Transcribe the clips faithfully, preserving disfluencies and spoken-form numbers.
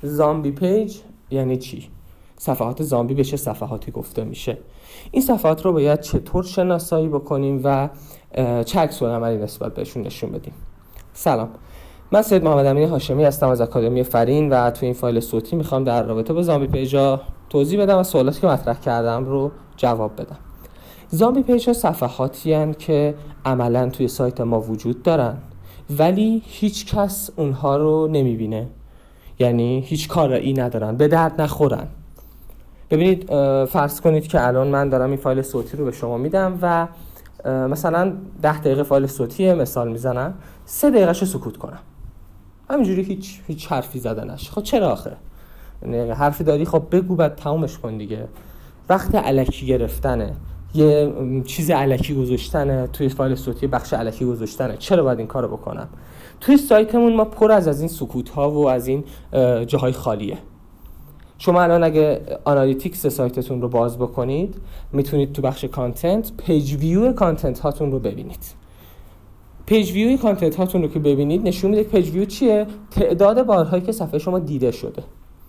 زامبی پیج یعنی چی؟ صفحات زامبی به چه صفحاتی گفته میشه؟ این صفحات رو باید چطور شناسایی بکنیم و چه عکس‌العملی نسبت بهشون نشون بدیم؟ سلام، من سید محمد امین هاشمی هستم از آکادمی فرین و تو این فایل صوتی میخوام در رابطه با زامبی پیج‌ها توضیح بدم و سوالاتی که مطرح کردم رو جواب بدم. زامبی پیج‌ها صفحاتی هستند که عملاً توی سایت ما وجود دارن ولی هیچ کس اونها رو نمیبینه، یعنی هیچ کارایی ندارن، به درد نخورن. ببینید، فرض کنید که الان من دارم این فایل صوتی رو به شما میدم و مثلا ده دقیقه فایل صوتیه، مثال میزنم، سه دقیقه‌شو سکوت کنم، همینجوری هیچ هیچ حرفی زده نشه. خب چرا آخه؟ یعنی حرفی داری خب بگو، بعد تمومش کن دیگه. وقت الکی گرفتنه، یه چیز الکی گذاشتنه توی فایل صوتی، بخش الکی گذاشتنه. چرا باید این کارو بکنم؟ توی سایتمون ما پر از از این سکوت ها و از این جاهای خالیه. شما الان اگه آنالیتیکس سایتتون رو باز بکنید، میتونید تو بخش کانتنت پیج ویو کانتنت هاتون رو ببینید. پیج ویو کانتنت هاتون رو که ببینید نشون میده پیج ویو چیه؟ تعداد بارهایی که صفحه شما دیده شده.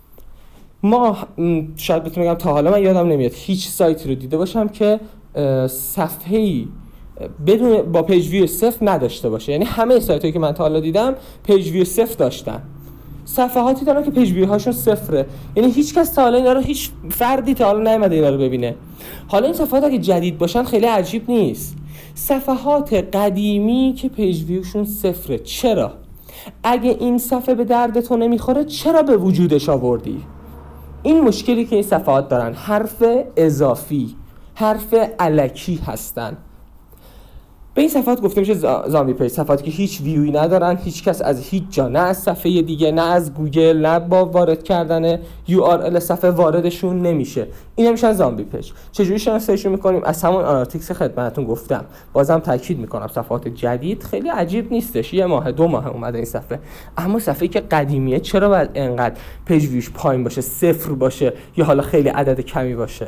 ما شاید بتونم بگم تا حالا من یادم نمیاد هیچ سایتی رو دیده باشم که صفحه‌ای بدون با پیج ویو صفر نداشته باشه. یعنی همه سایتایی که من تا حالا دیدم پیج ویو صفر داشتن. صفحاتی دارن که پیج ویو هاشون صفره، یعنی هیچ کس تا حالا اینا رو، هیچ فردی تا حالا نیومده اینا رو ببینه. حالا این صفحات اگه جدید باشن خیلی عجیب نیست. صفحات قدیمی که پیج ویوشون صفره، چرا؟ اگه این صفحه به درد تو نمیخوره چرا به وجودش آوردی؟ این مشکلی که این صفحات دارن، حرف اضافی، حرف الکی هستن. به این صفحات گفته میشه زامبی پیج، صفحاتی که هیچ ویوی ندارن، هیچ کس از هیچ جا، نه از صفحه دیگه، نه از گوگل، نه با وارد کردن یو آر ال صفحه واردشون نمیشه. اینا میشن زامبی پیج. چجوری شناساییشون میکنیم؟ از همون آنالیتیکس خدمتتون گفتم. بازم تاکید میکنم صفحات جدید خیلی عجیب نیستش، یه ماه دو ماه اومده این صفحه. اما صفحه‌ای که قدیمیه چرا باید انقدر پیج ویوش پایین باشه، صفر باشه یا حالا خیلی عدد کمی باشه؟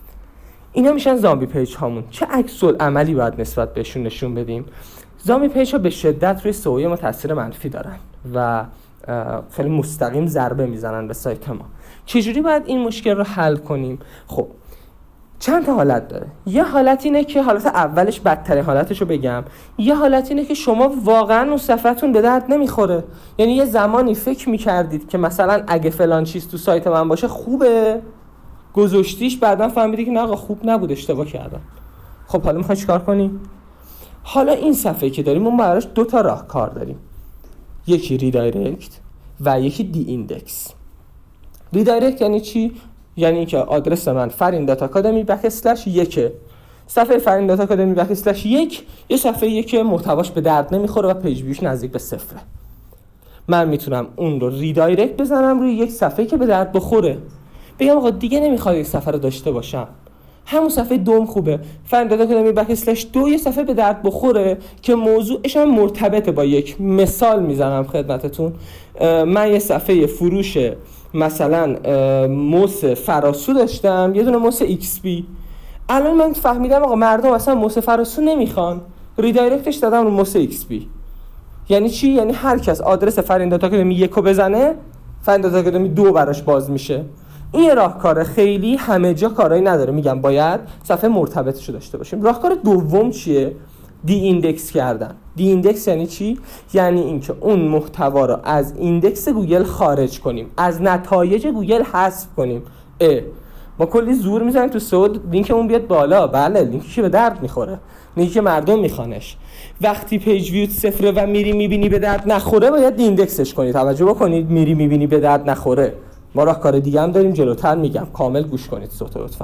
اینا میشن زامبی پیج هامون. چه عکس العملی باید نسبت بهشون نشون بدیم؟ زامبی پیج ها به شدت روی سئو ما تاثیر منفی دارن و خیلی مستقیم ضربه میزنن به سایت ما. چجوری باید این مشکل رو حل کنیم؟ خب چند تا حالت داره. یه حالت اینه که حالت اولش بدترین حالتش رو بگم، یه حالت اینه که شما واقعا اون صفحتون به درد نمیخوره. یعنی یه زمانی فکر میکردید که مثلا اگه فلان چیز تو سایت من باشه خوبه، گذاشتیش، بعداً فهمیدی که نه آقا خوب نبود، اشتباه کردم. خب حالا میخوای چیکار کنی؟ حالا این صفحه که داریم اون براش دو تا راهکار داریم، یکی ریدایرکت و یکی دی ایندکس. ریدایرکت یعنی چی؟ یعنی که آدرس من فرین دات آکادمی بک اسلش یک، صفحه فرین دات آکادمی بک اسلش یک یه صفحه یک که محتواش به درد نمیخوره و پیج ویوش نزدیک به صفره. من میتونم اون رو ریدایرکت بزنم روی یک صفحه که به درد بخوره، بگم آقا دیگه نمیخواد این صفحه رو داشته باشم، همون صفحه دوم خوبه، فرین دات آکادمی بک اسلش دو یه صفحه به درد بخوره که موضوعش هم مرتبطه با یک. مثال میزنم خدمتتون، من یه صفحه فروش مثلا موس فراسو داشتم، یه دونه موس ایکس پی. الان من فهمیدم آقا مردم اصلا موس فراسو نمیخوان، ریدایرکتش دادم رو موس ایکس پی. یعنی چی؟ یعنی هر کس آدرس فرین دات آکادمی یک رو بزنه، فرین دات آکادمی دو براش باز میشه. این راهکار خیلی همه جا کارایی نداره، میگم باید صفحه مرتبطش رو داشته باشیم. راهکار دوم چیه؟ دی ایندکس کردن. دی ایندکس یعنی چی؟ یعنی اینکه اون محتوا رو از ایندکس گوگل خارج کنیم، از نتایج گوگل حذف کنیم. اه ما کلی زور میزنیم تو سئو لینکمون بیاد بالا، بله لینکی که به درد میخوره، لینکی که مردم میخوانش. وقتی پیج ویو صفره و میری میبینی به درد نخوره باید دی ایندکسش کنید. توجه بکنید، میری میبینی به درد نخوره. ما راهکار دیگه هم داریم، جلوتر میگم، کامل گوش کنید صوت لطفاً.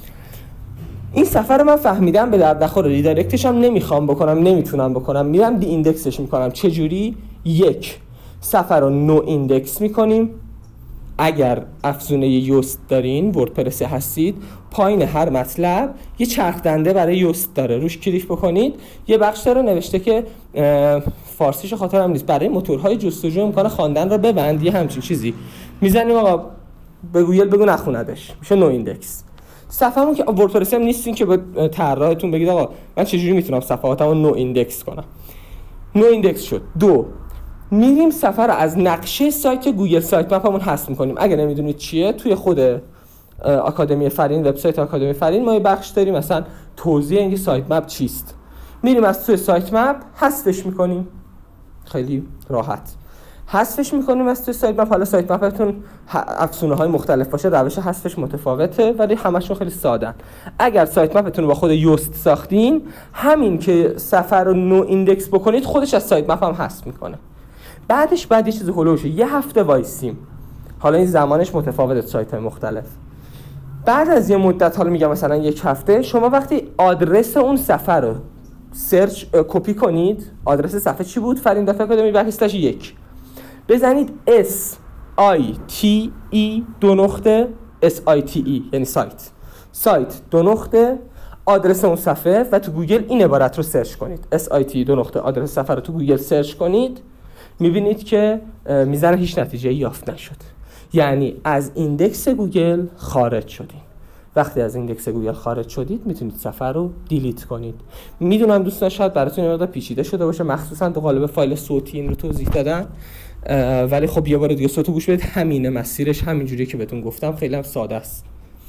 این صفحه رو من فهمیدم به درد نخوره، ریدایرکتش هم نمیخوام بکنم، نمیتونم بکنم، میرم دی ایندکسش میکنم. چه جوری؟ یک، صفحه رو نو ایندکس میکنیم. اگر افزونه یوست دارین، وردپرس هستید، پایین هر مطلب یه چرخ دنده برای یوست داره، روش کلیک بکنید. یه بخش داره نوشته که فارسیش خاطرم نیست، برای موتورهای جستجو امکان خواندن رو ببند، یه همچین چیزی. میزنیم آقا به گوگل بگو نخوندش، میشه نو ایندکس. صفحه‌مون که وردپرس هم نیستین که به طراحتون بگید آقا من چجوری میتونم صفحاتمو نو ایندکس کنم. نو ایندکس شد. دو، میریم صفحه رو از نقشه سایت گوگل سایت مپ همون حذف میکنیم. اگه نمیدونید چیه، توی خود آکادمی فرین، وبسایت آکادمی فرین ما یه بخش داریم مثلا توضیح اینکه سایت مپ چیست. میریم از توی سایت مپ حذفش میکنیم، خیلی راحت حذفش میکنیم از توی سایت مپ. حالا سایت مپتون افزونه های مختلف باشه، روش حذفش متفاوته، ولی همشون خیلی ساده‌ن. اگر سایت مپتون رو با خود یوست ساختین، همین که صفحه رو نو ایندکس بکنید خودش از سایت مپ هم حذف میکنه. بعدش بعد یه چیز هولوشه یه هفته وایسیم. حالا این زمانش متفاوته سایت های مختلف. بعد از یه مدت، حالا میگم مثلا یک هفته، شما وقتی آدرس اون صفحه رو سرچ کپی کنید، آدرس صفحه چی بود؟ فرین دات آکادمی بک اسلش یک، بزنید اس آی تی ای دو نقطه اس آی تی ای یعنی سایت سایت دو نقطه آدرس اون صفحه و تو گوگل این عبارت رو سرچ کنید. اس آی تی دو نقطه آدرس صفحه رو تو گوگل سرچ کنید، میبینید که میزنه هیچ نتیجه یافت نشد. یعنی از ایندکس گوگل خارج شدید. وقتی از ایندکس گوگل خارج شدید میتونید صفحه رو دیلیت کنید. میدونم دوستان شاید براتون این مقدار پیچیده شده باشه، مخصوصا تو قالب فایل صوتی این رو توضیح دادن، ولی خب یه بار دیگه صوت گوش بدید. همینه مسیرش، همینجوریه که بهتون گفتم، خیلی هم ساده است.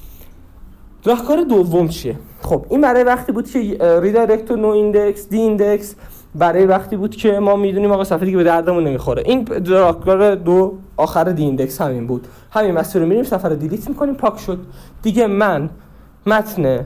راهکار دوم چیه؟ خب این برای وقتی بود که ریدایرکت تو نو ایندکس، دی ایندکس، برای وقتی بود که ما میدونیم آقا صفحه دیگه به دردمون نمیخوره. این راهکار دو آخر دی ایندکس همین بود. همین مسیر رو میریم، صفحه رو دیلیت میکنیم، پاک شد. دیگه من متن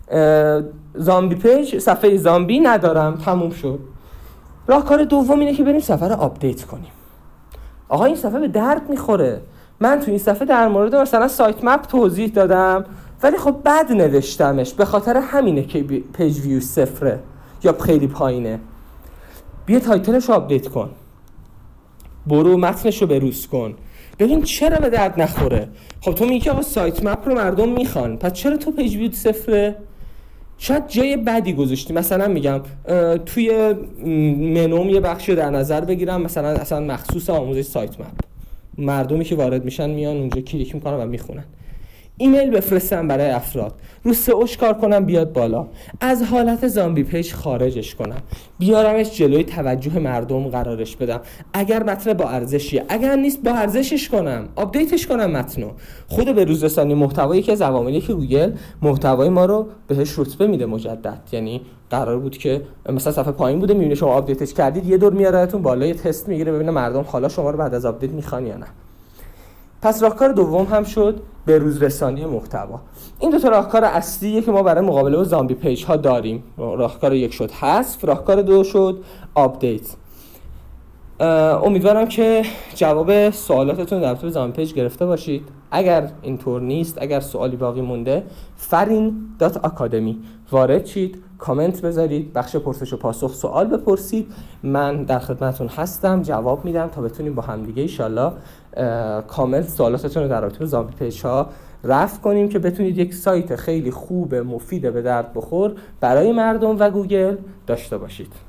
زامبی پیج، صفحه زامبی ندارم، تموم شد. راهکار دوم اینه که بریم صفحه رو آپدیت کنیم. آقا این صفحه به درد میخوره. من تو این صفحه در مورد مثلا سایت مپ توضیح دادم، ولی خب بد نوشتمش، به خاطر همینه که پیج ویو صفره یا خیلی پایینه. بیا تایتلش رو آپدیت کن، برو متنش رو بروز کن، ببین چرا به درد نخوره. خب تو میگی آقا سایت مپ رو مردم میخوان، پس چرا تو پیج ویو صفره؟ شاید جای بدی گذاشتی. مثلا میگم توی منوم یه بخشی رو در نظر بگیرم، مثلا اصلا مخصوص آموزش سایت مپ، مردمی که وارد میشن میان اونجا کلیک میکنن و میخونن. ایمیل بفرستم برای افراد، رو سئوش کار کنم بیاد بالا، از حالت زامبی پیج خارجش کنم، بیارمش جلوی توجه مردم قرارش بدم. اگر متن با ارزشیه، اگر نیست با ارزشش کنم، آپدیتش کنم متنو. خود به روز رسانی محتوایی که عواملی که گوگل محتوای ما رو بهش رتبه میده مجدد. یعنی قرار بود که مثلا صفحه پایین بوده، میبینه شما آپدیتش کردید، یه دور میارهتون بالا، یه تست میگیره ببینه مردم حالا شما رو بعد از آپدیت میخوان یا نه. پس راهکار دوم هم شد به روز رسانی محتوا. این دو تا راهکار اصلیه که ما برای مقابله با زامبی پیج ها داریم. راهکار یک شد حذف، راهکار دو شد آپدیت. امیدوارم که جواب سوالاتتون در رابطه با زامبی پیج گرفته باشید. اگر اینطور نیست، اگر سوالی باقی مونده، فرین دات آکادمی وارد شید، کامنت بذارید، بخش پرسش و پاسخ سوال بپرسید، من در خدمتتون هستم، جواب میدم تا بتونیم با هم دیگه ان شاءالله کامل سوالاتتون رو در رابطه با زامبی پیج ها رفع کنیم که بتونید یک سایت خیلی خوب، مفید، به درد بخور برای مردم و گوگل داشته باشید.